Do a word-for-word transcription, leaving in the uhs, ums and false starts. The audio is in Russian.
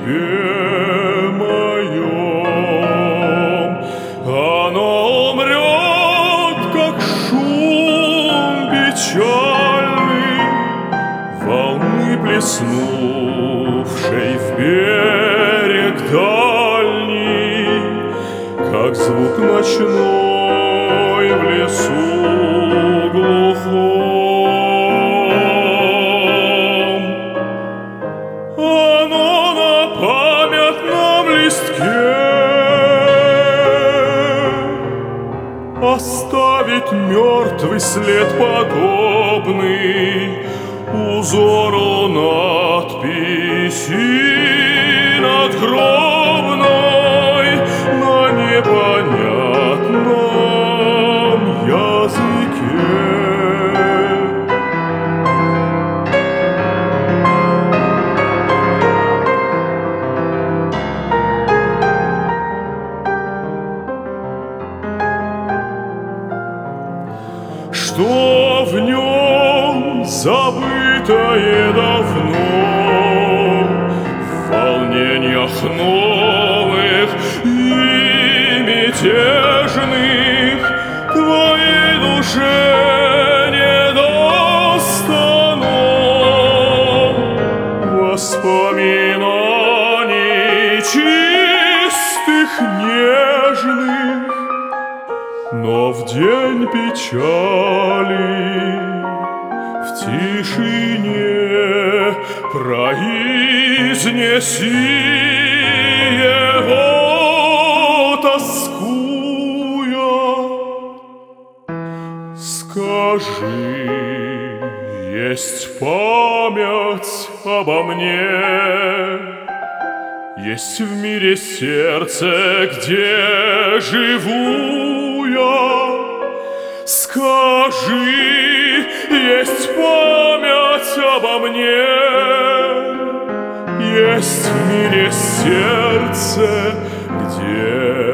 тебе моем. Оно умрет, как шум печальный волны, плеснувшей в берег дальний, как звук ночной в лесу глухом. Оно на памятном листке оставить мертвый след, подобный узору надписи надгробной на непонятном языке. Что в нем забытое давно в волнениях новых и мятежных твоей душе не достано воспоминаний чистых, нежных. Но в день печали, в тишине произнеси его, тоскуя. Скажи, есть память обо мне, есть в мире сердце, где живу я. Скажи, есть память обо мне, есть в мире сердце, где